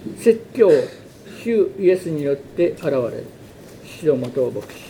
説教主イエスによって現れる白本牧師。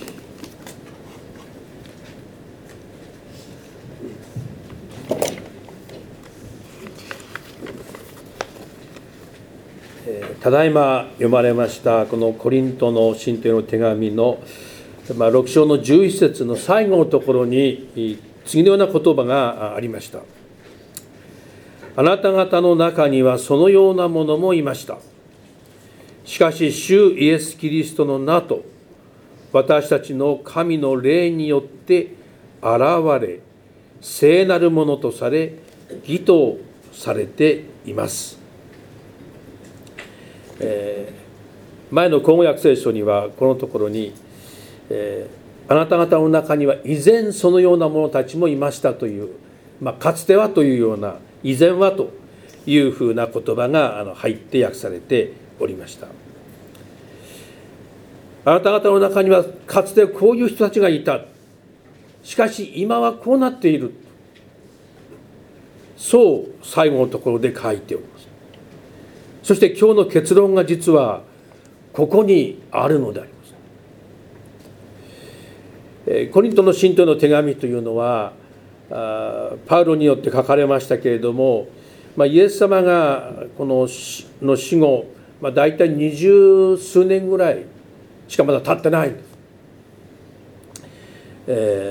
ただいま読まれましたこのコリントの信徒への手紙の6章の11節の最後のところに次のような言葉がありました。あなた方の中にはそのようなものもいました。しかし主イエス・キリストの名と私たちの神の霊によって現れ聖なるものとされ義とされています。前の口語訳聖書にはこのところに、あなた方の中には以前そのような者たちもいましたという、かつてはというような以前はというふうな言葉が入って訳されておりました。あなた方の中にはかつてこういう人たちがいた。しかし今はこうなっている。そう最後のところで書いております。そして今日の結論が実はここにあるのであります。コリントの信徒への手紙というのはパウロによって書かれましたけれども、イエス様がこの死後、大体20数年ぐらいしかまだ経ってないんです。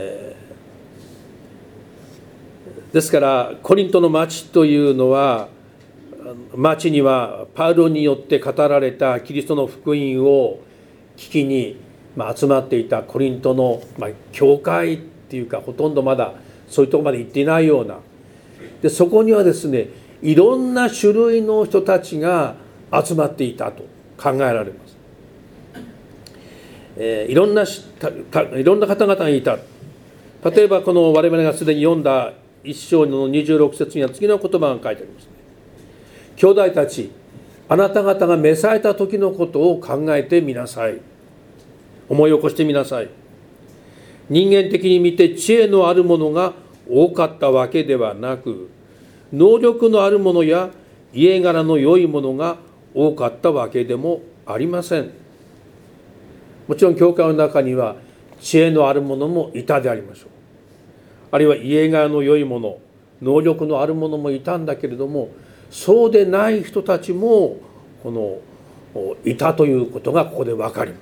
ですからコリントの町というのは、町にはパウロによって語られたキリストの福音を聞きに集まっていたコリントの教会っていうか、ほとんどまだそういうところまで行っていないようなで、そこにはですね、いろんな種類の人たちが集まっていたと考えられます。いろんな方々がいた。例えばこの我々がすでに読んだ1章の26節には次の言葉が書いてあります。兄弟たち、あなた方が召された時のことを考えてみなさい。思い起こしてみなさい。人間的に見て知恵のあるものが多かったわけではなく、能力のあるものや家柄の良いものが多かったわけでもありません。もちろん教会の中には知恵のあるものもいたでありましょう。あるいは家柄の良いもの、能力のあるものもいたんだけれども、そうでない人たちもいたということがここで分かります。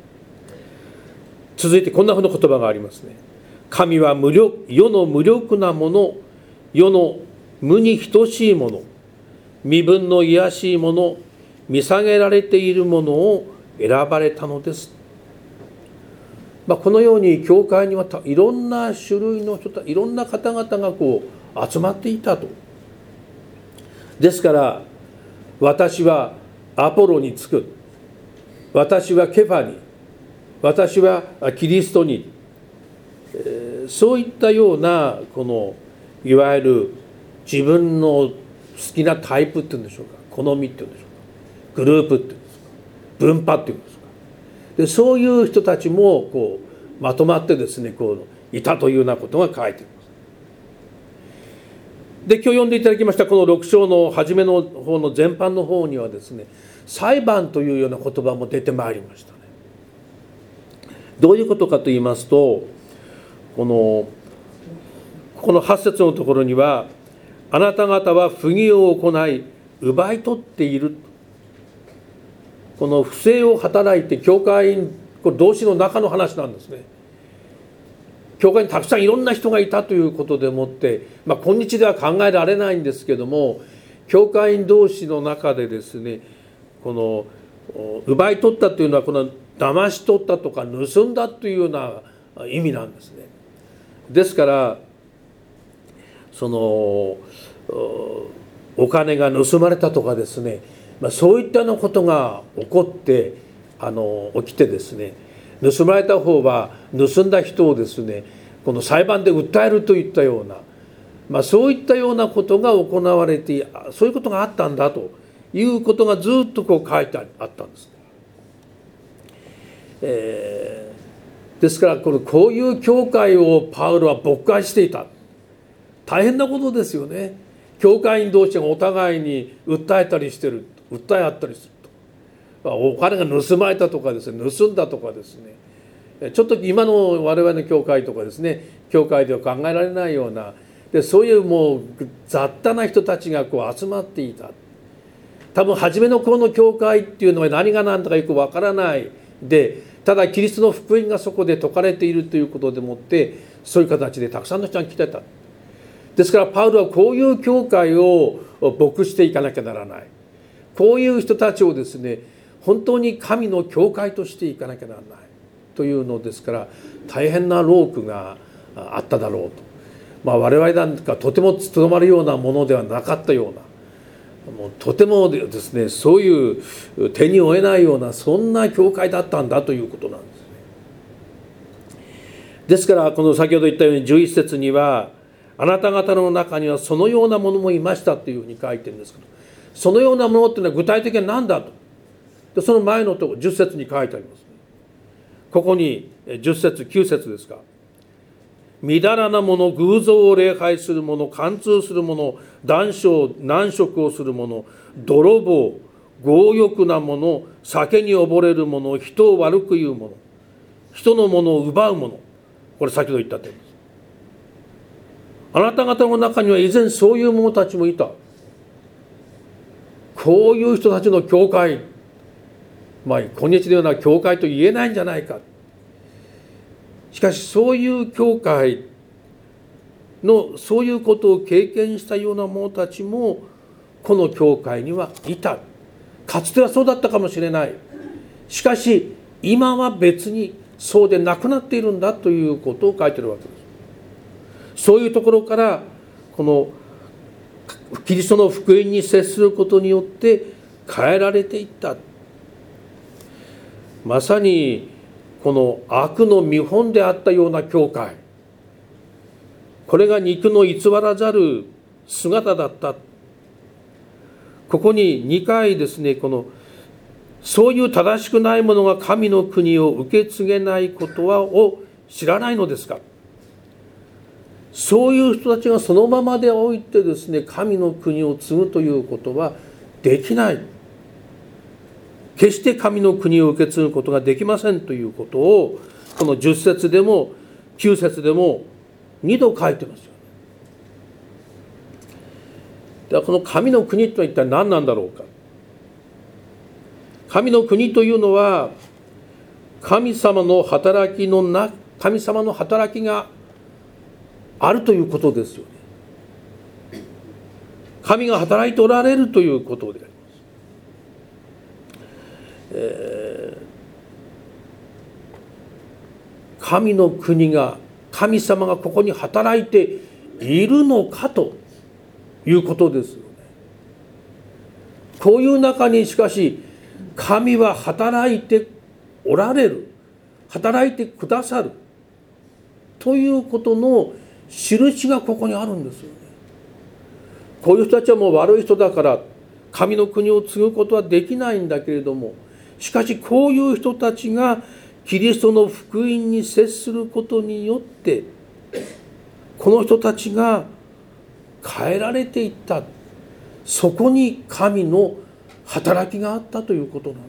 続いてこんなふうな言葉がありますね。神は世の無力なもの、世の無に等しいもの、身分の卑しいもの、見下げられているものを選ばれたのです。このように教会にはいろんな種類の人たち、いろんな方々が集まっていたと。ですから私はアポロにつく、私はケファに、私はキリストに、そういったようないわゆる自分の好きなタイプっていうんでしょうか、好みっていうんでしょうか、グループっていうんですか、分派っていうんですか、でそういう人たちもまとまってですねいたというようなことが書いています。で今日読んでいただきましたこの6章の初めの方の前半の方にはですね、裁判というような言葉も出てまいりましたね。どういうことかと言いますと、この8節のところには、あなた方は不義を行い奪い取っている、この不正を働いて、教会員同士の中の話なんですね。教会にたくさんいろんな人がいたということでもって、今日では考えられないんですけども、教会員同士の中でですね、奪い取ったというのは騙し取ったとか盗んだというような意味なんですね。ですからお金が盗まれたとかですね、そういったようなことが起きてですね、盗まれた方は盗んだ人をですね、この裁判で訴えるといったような、そういったようなことが行われて、そういうことがあったんだということがずっと書いてあったんです。ですからこういう教会をパウロは勃会していた。大変なことですよね。 教会員同士がお互いに訴え合ったりすると、お金が盗まれたとかですね、盗んだとかですね、ちょっと今の我々の教会とかですね、教会では考えられないような、でそういうもう雑多な人たちがこう集まっていた。多分初めの頃の教会っていうのは何が何だかよくわからないで、ただキリストの福音がそこで説かれているということでもって、そういう形でたくさんの人が来てた。ですからパウロはこういう教会を牧していかなきゃならない。こういう人たちをですね、本当に神の教会としていかなきゃならないというのですから、大変な労苦があっただろうと。我々なんかとても務まるようなものではなかったような、もうとてもですね、そういう手に負えないような、そんな教会だったんだということなんですね。ですからこの先ほど言ったように11節には、あなた方の中にはそのようなものもいましたというふうに書いてるんですけど、そのようなものっていうのは具体的には何だと。でその前のところ10節に書いてあります。ここに10節9節ですか。みだらなもの、偶像を礼拝する者、貫通する者、談笑難食をする者、泥棒、強欲な者、酒に溺れる者、人を悪く言う者、人のものを奪う者、これ先ほど言った点です。あなた方の中には以前そういう者たちもいた。こういう人たちの教会、今日のような教会と言えないんじゃないか。しかしそういう教会のそういうことを経験したような者たちもこの教会にはいた。かつてはそうだったかもしれない。しかし今は別にそうでなくなっているんだということを書いているわけです。そういうところからこのキリストの福音に接することによって変えられていった。まさにこの悪の見本であったような教会、これが肉の偽らざる姿だった。ここに2回ですね、そういう正しくないものが神の国を受け継げないことを知らないのですか。そういう人たちがそのままでおいてですね、神の国を継ぐということはできない。決して神の国を受け継ぐことができませんということを、この10節でも9節でも2度書いてますよね。ではこの神の国とは一体何なんだろうか。神の国というのは神様の働きがあるということですよね。神が働いておられるということであります。神の国が、神様がここに働いているのかということですよね。こういう中にしかし神は働いておられる、働いてくださるということの印がここにあるんですよね。こういう人たちはもう悪い人だから神の国を継ぐことはできないんだけれども、しかしこういう人たちがキリストの福音に接することによってこの人たちが変えられていった。そこに神の働きがあったということなんです。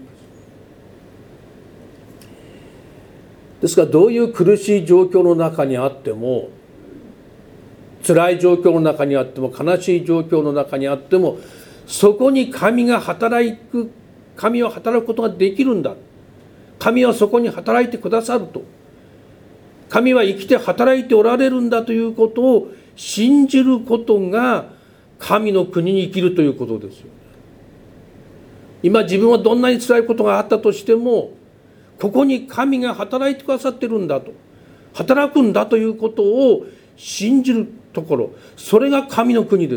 ですからどういう苦しい状況の中にあっても、辛い状況の中にあっても、悲しい状況の中にあっても、そこに神は働くことができるんだ。神はそこに働いてくださると。神は生きて働いておられるんだということを信じることが神の国に生きるということですよ。今自分はどんなに辛いことがあったとしても、ここに神が働いてくださってるんだと、働くんだということを信じるところ、それが神の国です。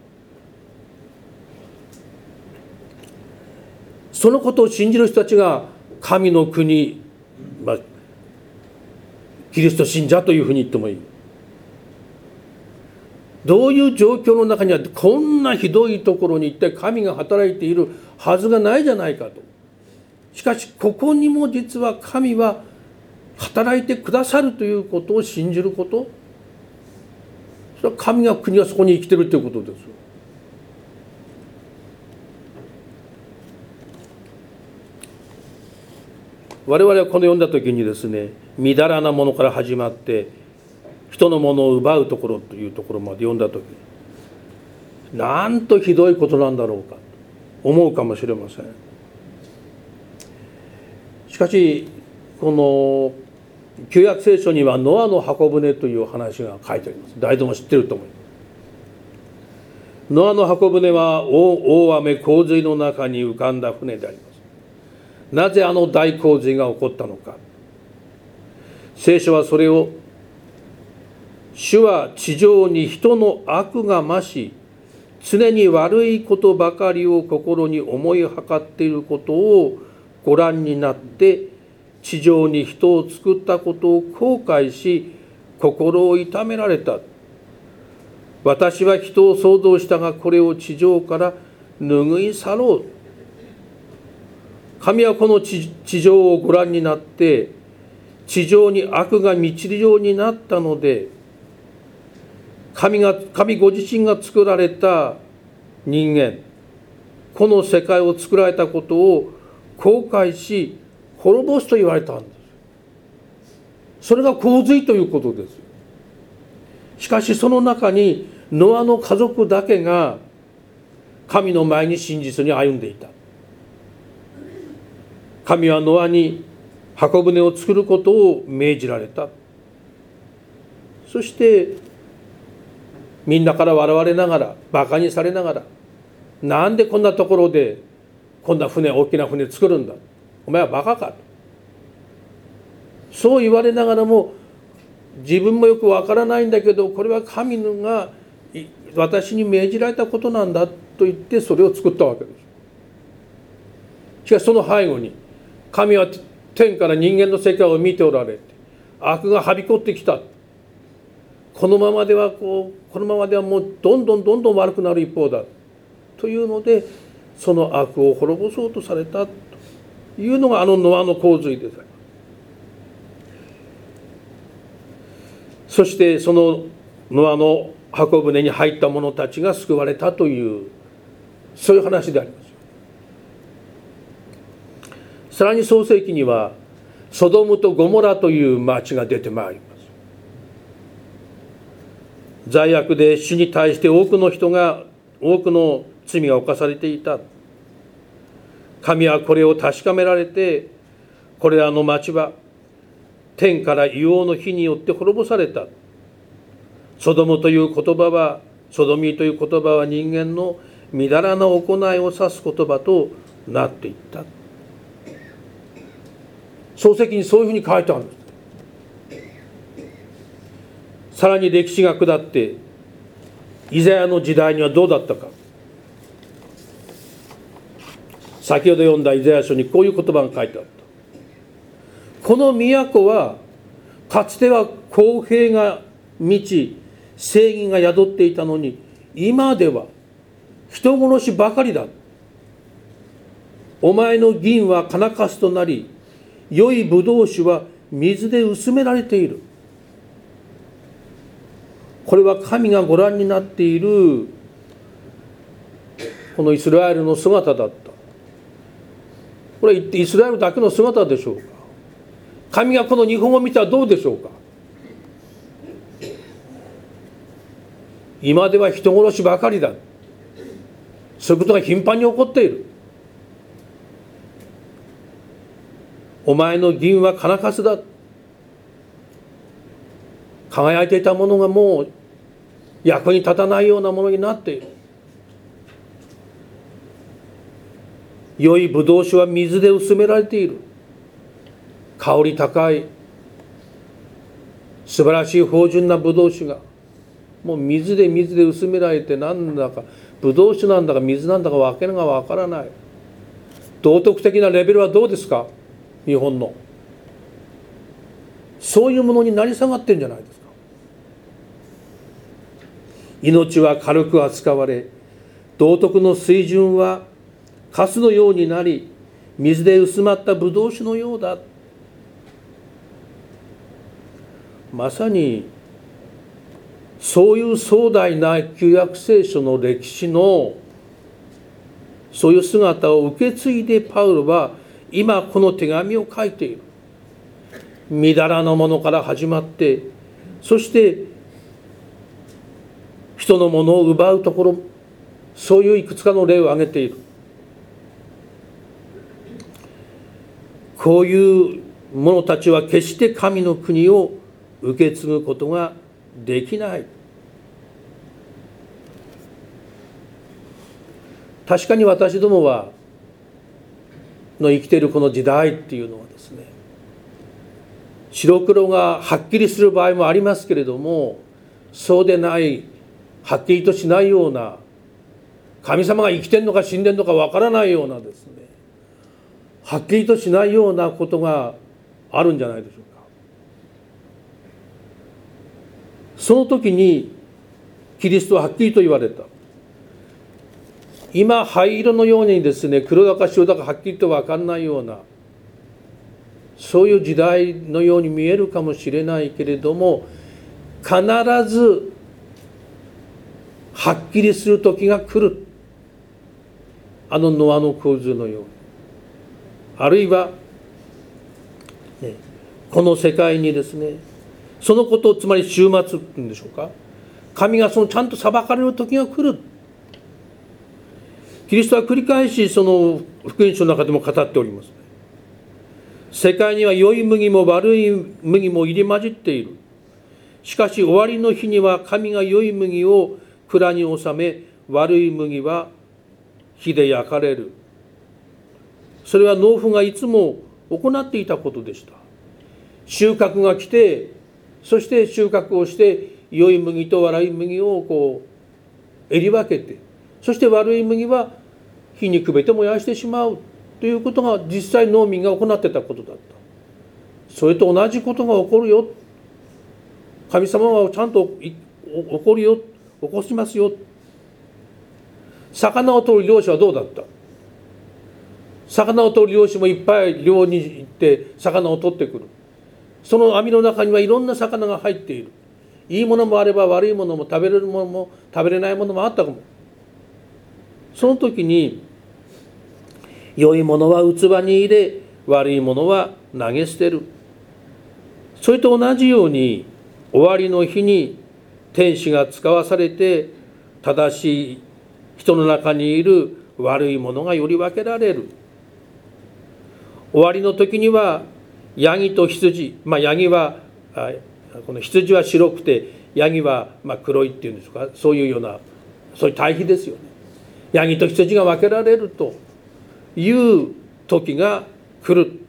そのことを信じる人たちが神の国、キリスト信者というふうに言ってもいい。どういう状況の中にあって、こんなひどいところに一体神が働いているはずがないじゃないかと。しかしここにも実は神は働いてくださるということを信じること、それは神が国はそこに生きているということですよ。 我々はこの読んだ時にですね、みだらなものから始まって人のものを奪うところというところまで読んだ時に、なんとひどいことなんだろうかと思うかもしれません。しかしこの旧約聖書にはノアの箱舟という話が書いてあります。誰でも知ってると思います。ノアの箱舟は大雨洪水の中に浮かんだ船であります。なぜあの大洪水が起こったのか。聖書はそれを、主は地上に人の悪が増し、常に悪いことばかりを心に思いはかっていることをご覧になって、地上に人を作ったことを後悔し、心を痛められた。私は人を創造したが、これを地上から拭い去ろう。神はこの地上をご覧になって、地上に悪が満ちるようになったので、神ご自身が作られた人間、この世界を作られたことを後悔し、滅ぼすと言われたんです。それが洪水ということです。しかしその中にノアの家族だけが神の前に真実に歩んでいた。神はノアに箱舟を作ることを命じられた。そしてみんなから笑われながら、バカにされながら、なんでこんなところでこんな大きな船作るんだ、お前はバカかと、そう言われながらも、自分もよくわからないんだけど、これは神が私に命じられたことなんだと言ってそれを作ったわけです。しかしその背後に、神は天から人間の世界を見ておられて、悪がはびこってきた。このままではもうどんどん悪くなる一方だというので、その悪を滅ぼそうとされたというのがあのノアの洪水です。そしてそのノアの箱舟に入った者たちが救われたという、そういう話であります。さらに創世記にはソドムとゴモラという町が出てまいります。罪悪で主に対して多くの罪が犯されていた。神はこれを確かめられて、これらの町は天から硫黄の火によって滅ぼされた。ソドミという言葉は人間のみだらな行いを指す言葉となっていった。創世記にそういうふうに書いてあるんです。さらに歴史が下ってイザヤの時代にはどうだったか。先ほど読んだイザヤ書にこういう言葉が書いてあった。この都はかつては公平が満ち正義が宿っていたのに、今では人殺しばかりだ。お前の銀は金かすとなり、良いブドウ酒は水で薄められている。これは神がご覧になっているこのイスラエルの姿だった。これはイスラエルだけの姿でしょうか。神がこの日本を見たらどうでしょうか。今では人殺しばかりだ。そういうことが頻繁に起こっている。お前の銀は金かすだ。輝いていたものがもう役に立たないようなものになっている。良いブドウ酒は水で薄められている。香り高い素晴らしい芳醇なブドウ酒がもう水で薄められて、なんだかブドウ酒なんだか水なんだかわけがわからない。道徳的なレベルはどうですか。日本のそういうものになり下がってるんじゃないですか。命は軽く扱われ、道徳の水準はカスのようになり、水で薄まったブドウ酒のようだ。まさにそういう壮大な旧約聖書の歴史のそういう姿を受け継いでパウロは今この手紙を書いている。みだらなものから始まって、そして人のものを奪うところ、そういういくつかの例を挙げている。こういう者たちは決して神の国を受け継ぐことができない。確かに私どもの生きているこの時代っていうのはですね、白黒がはっきりする場合もありますけれども、そうでない、はっきりとしないような、神様が生きてんのか死んでんのかわからないようなですね、はっきりとしないようなことがあるんじゃないでしょうか。その時にキリストははっきりと言われた。今灰色のようにですね、黒だか白だかはっきりと分かんないような、そういう時代のように見えるかもしれないけれども、必ずはっきりする時が来る。あのノアの洪水のように、あるいは、ね、この世界にですね、そのことをつまり終末っていうんでしょうか、神がそのちゃんと裁かれる時が来る。キリストは繰り返しその福音書の中でも語っております。世界には良い麦も悪い麦も入り混じっている。しかし終わりの日には神が良い麦を蔵に収め、悪い麦は火で焼かれる。それは農夫がいつも行っていたことでした。収穫が来て、そして収穫をして良い麦と悪い麦をこうえり分けて、そして悪い麦は火にくべて燃やしてしまうということが実際農民が行ってたことだった。それと同じことが起こるよ。神様はちゃんと起こるよ、起こしますよ。魚を取る漁師はどうだった？魚を取る漁師もいっぱい漁に行って魚を取ってくる。その網の中にはいろんな魚が入っている。いいものもあれば悪いものも、食べれるものも食べれないものもあったかも。その時に良いものは器に入れ、悪いものは投げ捨てる。それと同じように終わりの日に天使が使わされて、正しい人の中にいる悪いものがより分けられる。終わりの時にはヤギと羊、ヤギはこの羊は白くてヤギは黒いっていうんですか、そういうような、そういう対比ですよね。ヤギと羊が分けられるという時が来る。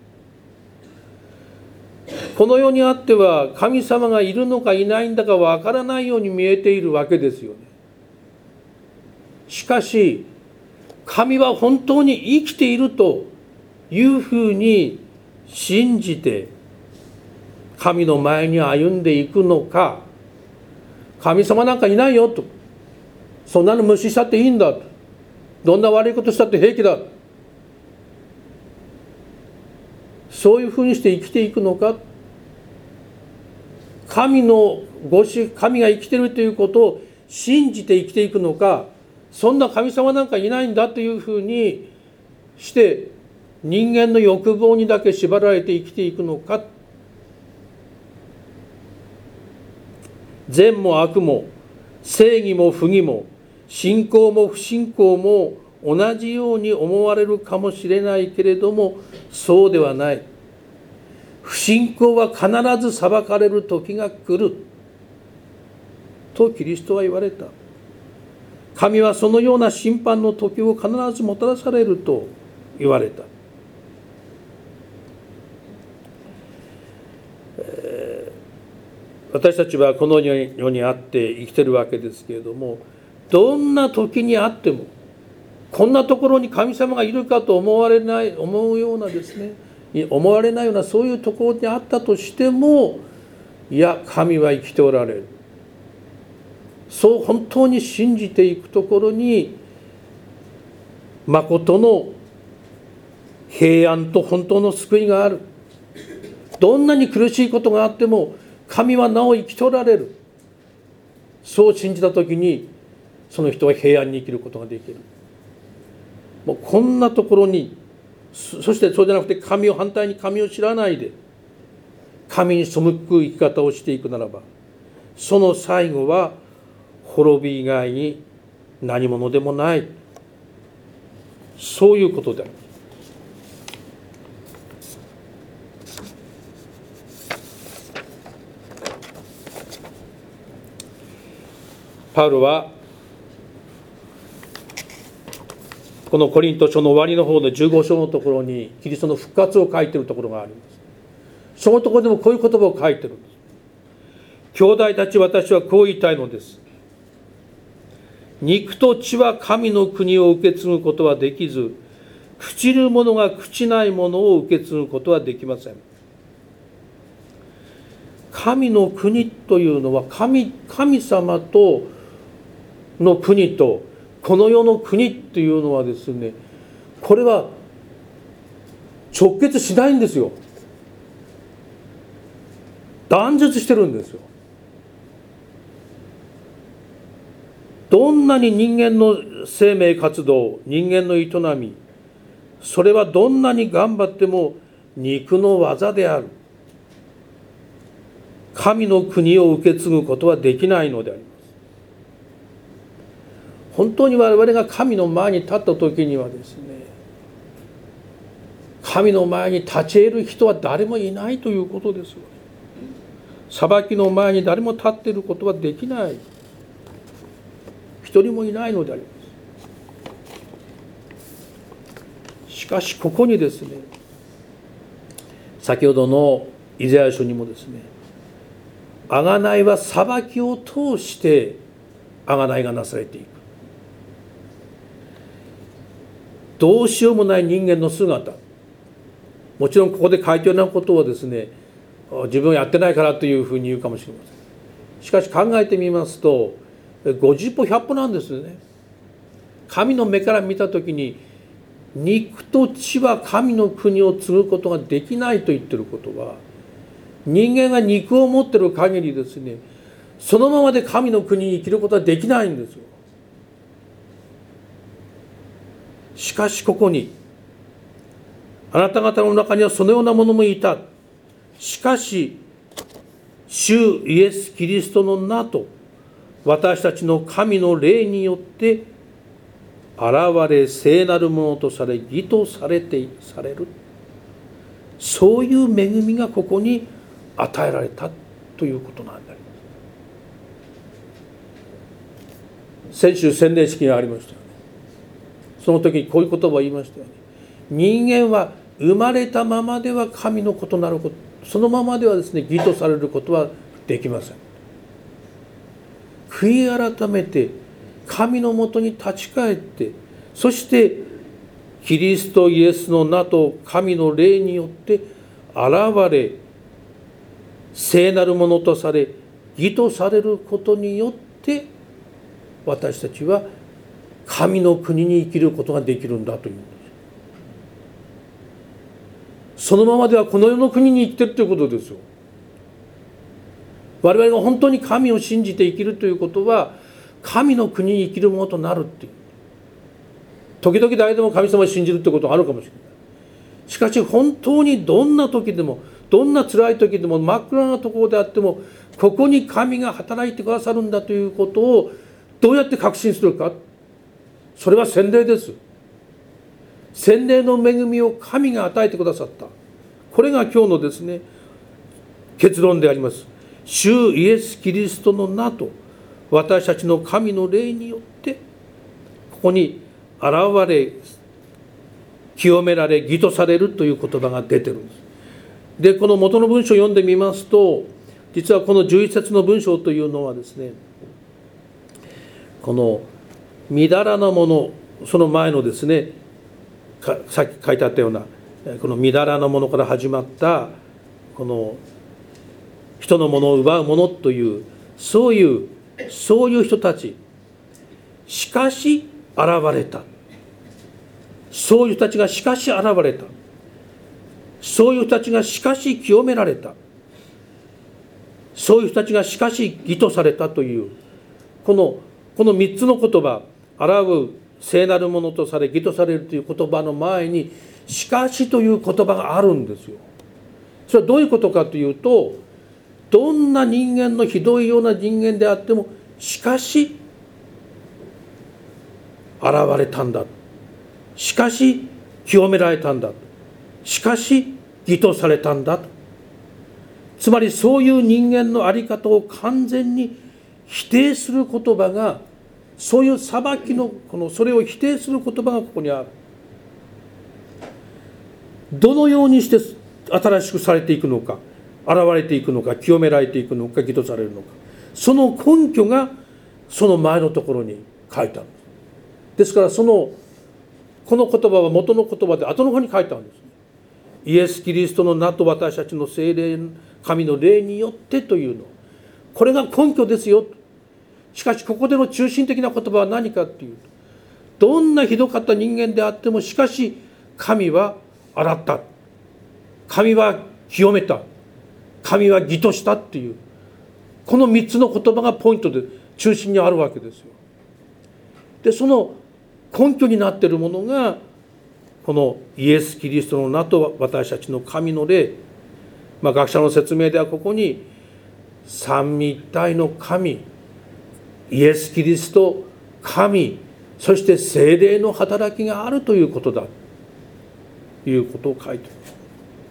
この世にあっては神様がいるのかいないんだか分からないように見えているわけですよね。しかし神は本当に生きているというふうに信じて神の前に歩んでいくのか、神様なんかいないよと、そんなの無視したっていいんだと、どんな悪いことしたって平気だ、そういうふうにして生きていくのか、神が生きているということを信じて生きていくのか、そんな神様なんかいないんだというふうにして人間の欲望にだけ縛られて生きていくのか。善も悪も正義も不義も信仰も不信仰も同じように思われるかもしれないけれども、そうではない。不信仰は必ず裁かれる時が来るとキリストは言われた。神はそのような審判の時を必ずもたらされると言われた。私たちはこの世にあって生きてるわけですけれども、どんな時にあってもこんなところに神様がいるかと思うようなですね、思われないようなそういうところにあったとしても、いや神は生きておられる、そう本当に信じていくところに誠の平安と本当の救いがある。どんなに苦しいことがあっても神はなお生きておられる。そう信じた時にその人は平安に生きることができる。もうこんなところにそしてそうじゃなくて反対に神を知らないで神に背く生き方をしていくならば、その最後は滅び以外に何者でもない、そういうことである。パウロはこのコリント書の終わりの方の15章のところにキリストの復活を書いているところがあります。そのところでもこういう言葉を書いているんです。兄弟たち、私はこう言いたいのです。肉と血は神の国を受け継ぐことはできず、朽ちるものが朽ちないものを受け継ぐことはできません。神の国というのは神様との国とこの世の国というのはですね、これは直結しないんですよ。断絶してるんですよ。どんなに人間の生命活動、人間の営み、それはどんなに頑張っても肉の技である。神の国を受け継ぐことはできないのであります。本当に我々が神の前に立った時にはですね、神の前に立ち得る人は誰もいないということですよ。裁きの前に誰も立っていることはできない。一人もいないのであります。しかしここにですね、先ほどのイザヤ書にもですね、贖いは裁きを通して贖いがなされていく。どうしようもない人間の姿、もちろんここで書いてあるようなことをですね、自分はやってないからというふうに言うかもしれません。しかし考えてみますと、50歩100歩なんですよね。神の目から見たときに、肉と血は神の国を継ぐことができないと言っていることは、人間が肉を持っている限りですね、そのままで神の国に生きることはできないんですよ。しかしここに、あなた方の中にはそのようなものもいた。しかし主イエス・キリストの名と私たちの神の霊によって現れ聖なるものとされ義とされる、そういう恵みがここに与えられたということなんであります。先週洗礼式がありましたよね。その時にこういう言葉を言いましたよね。人間は生まれたままでは神の異なること、そのままではですね、義とされることはできません。悔い改めて神のもとに立ち返って、そしてキリストイエスの名と神の霊によって現れ聖なるものとされ義とされることによって、私たちは神の国に生きることができるんだというんです。そのままではこの世の国に生きてるということですよ。我々が本当に神を信じて生きるということは、神の国に生きるものとなるっていう。時々誰でも神様を信じるってことがあるかもしれない。しかし本当にどんな時でも、どんな辛い時でも、真っ暗なところであっても、ここに神が働いてくださるんだということをどうやって確信するか。それは洗礼です。洗礼の恵みを神が与えてくださった。これが今日のですね、結論であります。主イエス・キリストの名と私たちの神の霊によってここに現れ清められ義とされるという言葉が出てるんです。で、この元の文章を読んでみますと、実はこの11節の文章というのはですね、このみだらなもの、その前のですね、さっき書いてあったようなこのみだらなものから始まったこの人のものを奪うものという、そういう人たち、しかし現れた、そういう人たちがしかし現れた、そういう人たちがしかし清められた、そういう人たちがしかし義とされたという、この3つの言葉、表う聖なるものとされ義とされるという言葉の前にしかしという言葉があるんですよ。それはどういうことかというと、どんな人間のひどいような人間であってもしかし現れたんだ、しかし清められたんだ、しかし義とされたんだと。つまりそういう人間の在り方を完全に否定する言葉が、そういう裁きのそれを否定する言葉がここにある。どのようにして新しくされていくのか、現れていくのか、清められていくのか、義とされるのか、その根拠がその前のところに書いてあるんです。ですからこの言葉は元の言葉で後の方に書いてあるんですね。イエス・キリストの名と私たちの聖霊、神の霊によってというの、これが根拠ですよ。しかしここでの中心的な言葉は何かっていうと、どんなひどかった人間であってもしかし神は洗った、神は清めた、神は義としたっていう、この3つの言葉がポイントで中心にあるわけですよ。でその根拠になっているものがこのイエス・キリストの名と私たちの神の霊、学者の説明ではここに三位一体の神、イエス・キリスト、神、そして聖霊の働きがあるということだということを書いています。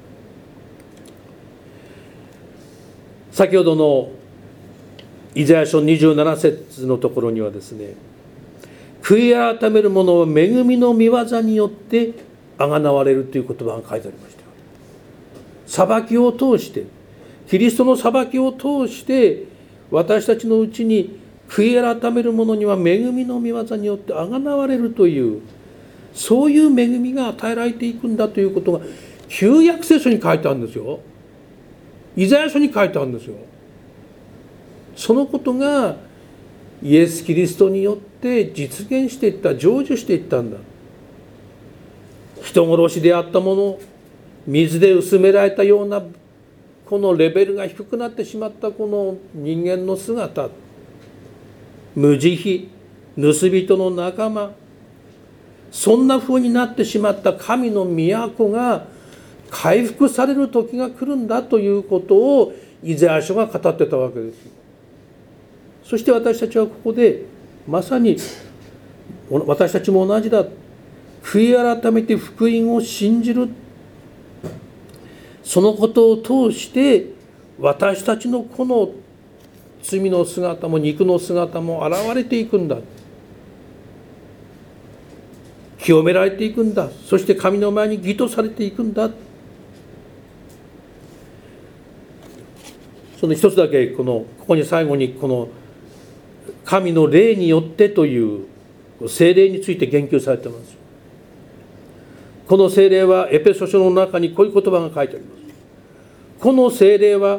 先ほどのイザヤ書27節のところにはですね、悔い改める者は恵みの御業によってあがなわれるという言葉が書いてありました。裁きを通して、キリストの裁きを通して私たちのうちに悔い改める者には恵みの御業によってあがなわれるという、そういう恵みが与えられていくんだということが旧約聖書に書いてあるんですよ。イザヤ書に書いてあるんですよ。そのことがイエス・キリストによって実現していった、成就していったんだ。人殺しであったもの、水で薄められたようなこのレベルが低くなってしまったこの人間の姿、無慈悲、盗人の仲間、そんな風になってしまった神の都が回復される時が来るんだということをイザヤ書が語ってたわけです。そして私たちはここでまさに私たちも同じだ、悔い改めて福音を信じる、そのことを通して私たちのこの罪の姿も肉の姿も現れていくんだ、清められていくんだ、そして神の前に義とされていくんだ。その一つだけここに最後にこの神の霊によってという聖霊について言及されています。この聖霊はエペソ書の中にこういう言葉が書いてあります。この聖霊は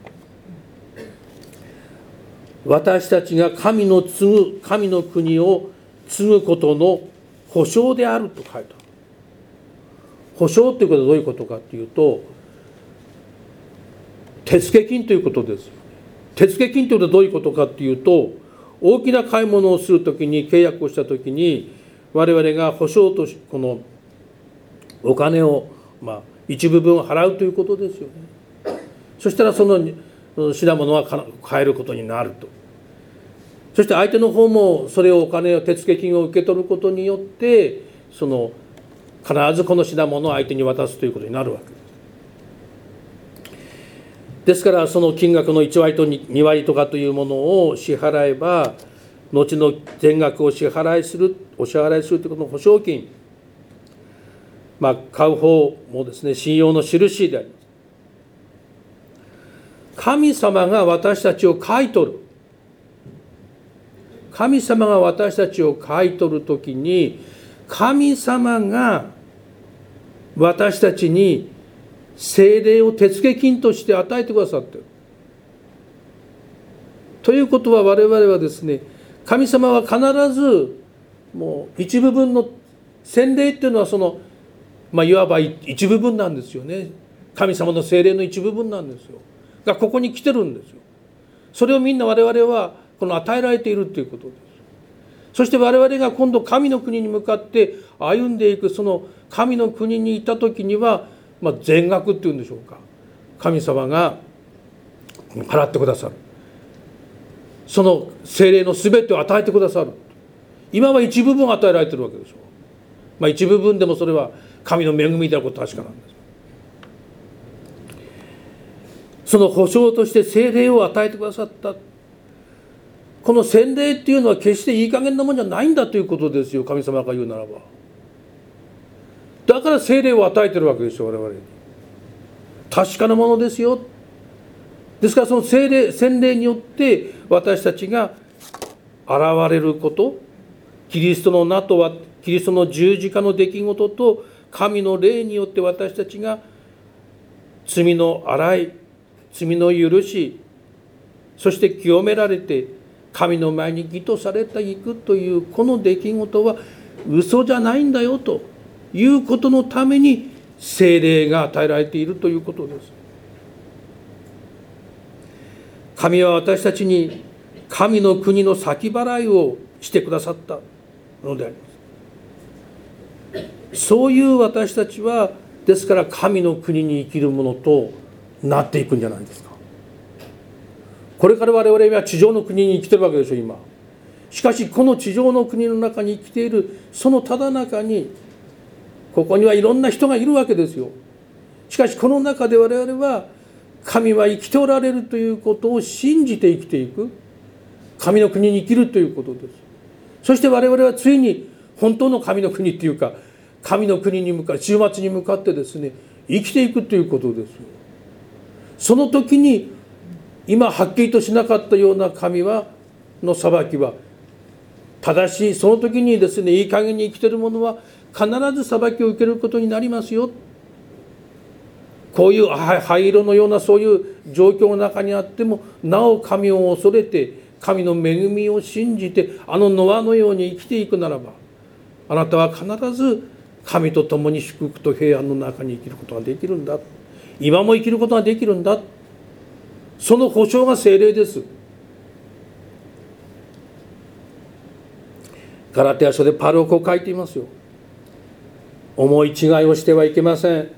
私たちが神の国を継ぐことの保証であると書いてある。保証ということはどういうことかというと、手付金ということです。手付金ということはどういうことかというと、大きな買い物をするときに、契約をしたときに我々が保証としてこのお金を一部分払うということですよね。そしたらその品物は買えることになると。そして相手の方もそれをお金を手付金を受け取ることによって必ずこの品物を相手に渡すということになるわけです。ですからその金額の1割と2割とかというものを支払えば、後の全額をお支払いするということの保証金、買う方もですね、信用の印であります。神様が私たちを買い取る。神様が私たちを買い取るときに、神様が私たちに聖霊を手付金として与えてくださっている。ということは我々はですね、神様は必ずもう一部分の洗礼っていうのはいわば一部分なんですよね。神様の聖霊の一部分なんですよ。がここに来てるんですよ。それをみんな我々は与えられているということです。 そして我々が今度神の国に向かって歩んでいく、その神の国にいた時には、全額っていうんでしょうか、神様が払ってくださる。その聖霊のすべてを与えてくださる。今は一部分与えられているわけでしょう。一部分でもそれは神の恵みであることは確かなんです。その保証として聖霊を与えてくださった。この洗礼っていうのは決していい加減なもんじゃないんだということですよ、神様が言うならば。だから聖霊を与えてるわけですよ、我々に。確かなものですよ。ですからその洗礼によって私たちが現れること、キリストの名とはキリストの十字架の出来事と神の霊によって私たちが罪の洗い、罪の許し、そして清められて神の前に義とされていくというこの出来事は嘘じゃないんだよということのために聖霊が与えられているということです。神は私たちに神の国の先払いをしてくださったのであります。そういう私たちはですから神の国に生きるものとなっていくんじゃないですか。これから我々は地上の国に生きてるわけでしょ今。しかしこの地上の国の中に生きているそのただ中にここにはいろんな人がいるわけですよ。しかしこの中で我々は神は生きておられるということを信じて生きていく、神の国に生きるということです。そして我々はついに本当の神の国っていうか神の国に向かって終末に向かってですね生きていくということです。その時に今はっきりとしなかったような神の裁きは正しい、その時にですねいい加減に生きている者は必ず裁きを受けることになりますよ。こういう灰色のようなそういう状況の中にあってもなお神を恐れて神の恵みを信じてノアのように生きていくならばあなたは必ず神と共に祝福と平安の中に生きることができるんだ。今も生きることができるんだ。その保証が聖霊です。ガラテヤ書でパウロはこう書いていますよ。思い違いをしてはいけません。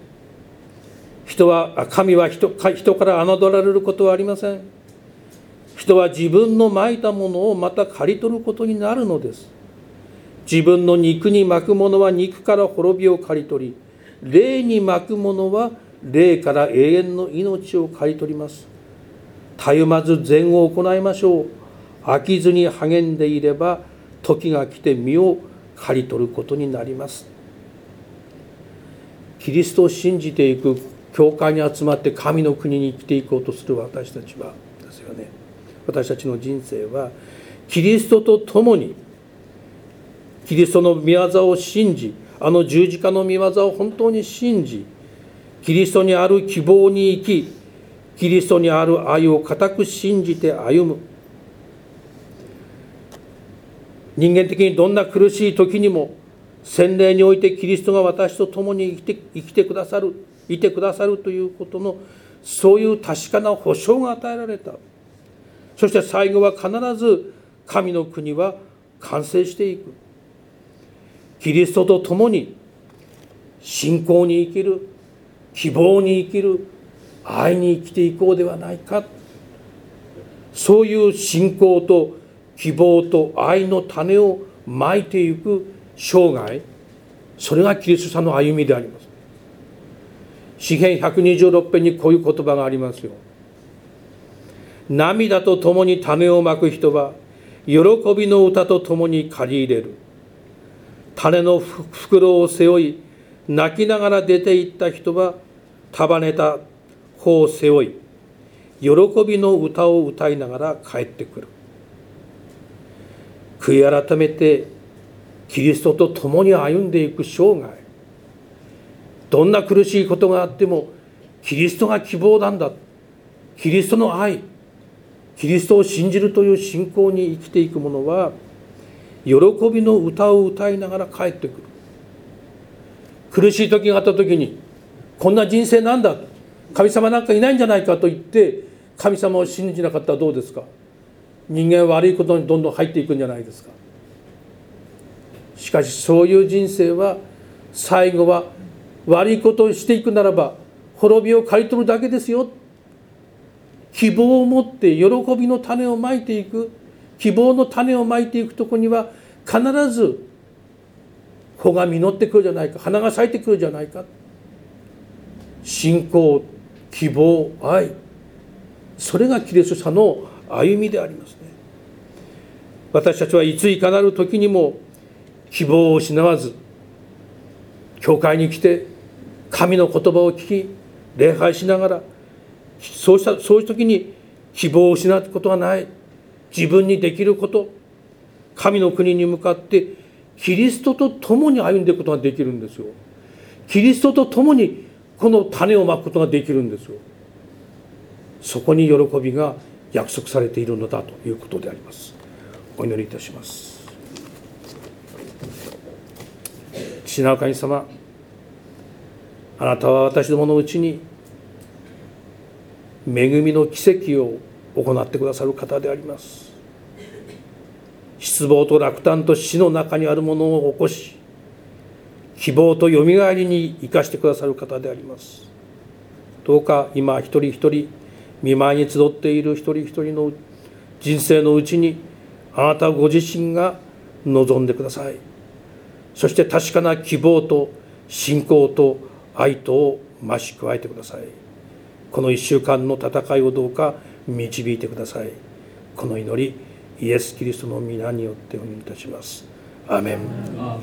神は人から侮られることはありません。人は自分のまいたものをまた刈り取ることになるのです。自分の肉にまくものは肉から滅びを刈り取り、霊にまくものは霊から永遠の命を刈り取ります。たゆまず善を行いましょう。飽きずに励んでいれば時が来て実を刈り取ることになります。キリストを信じていく教会に集まって神の国に生きていこうとする私たちはですよね、私たちの人生はキリストと共にキリストの御業を信じ、十字架の御業を本当に信じ、キリストにある希望に生き、キリストにある愛を固く信じて歩む。人間的にどんな苦しい時にも洗礼においてキリストが私と共に生きてくださる、いてくださるということのそういう確かな保証が与えられた。そして最後は必ず神の国は完成していく。キリストと共に信仰に生きる、希望に生きる、愛に生きていこうではないか。そういう信仰と希望と愛の種をまいていく生涯、それがキリストさんの歩みであります。詩編126編にこういう言葉がありますよ。涙とともに種をまく人は喜びの歌とともに刈り入れる。種の袋を背負い泣きながら出て行った人は束ねた穂を背負い喜びの歌を歌いながら帰ってくる。悔い改めてキリストと共に歩んでいく生涯、どんな苦しいことがあってもキリストが希望なんだ、キリストの愛、キリストを信じるという信仰に生きていく者は喜びの歌を歌いながら帰ってくる。苦しい時があった時にこんな人生なんだ、神様なんかいないんじゃないかと言って神様を信じなかったらどうですか。人間は悪いことにどんどん入っていくんじゃないですか。 しかしそういう人生は最後は悪いことをしていくならば滅びを刈り取るだけですよ。希望を持って喜びの種をまいていく、希望の種をまいていくところには必ず穂が実ってくるじゃないか、花が咲いてくるじゃないか。信仰、希望、愛、それがキリスト者の歩みでありますね。私たちはいついかなる時にも希望を失わず、教会に来て神の言葉を聞き礼拝しながら、そういう時に希望を失うことはない。自分にできること、神の国に向かってキリストと共に歩んでいくことができるんですよ。キリストと共にこの種をまくことができるんですよ。そこに喜びが約束されているのだということであります。お祈りいたします。父なる神様、あなたは私どものうちに恵みの奇跡を行ってくださる方であります。失望と落胆と死の中にあるものを起こし、希望とよみがえりに生かしてくださる方であります。どうか今一人一人御前に集っている一人一人の人生のうちにあなたご自身が望んでください。そして確かな希望と信仰と愛とを増し加えてください。この1週間の戦いをどうか導いてください。この祈り、イエス・キリストの皆によってお祈りいたします。アーメン。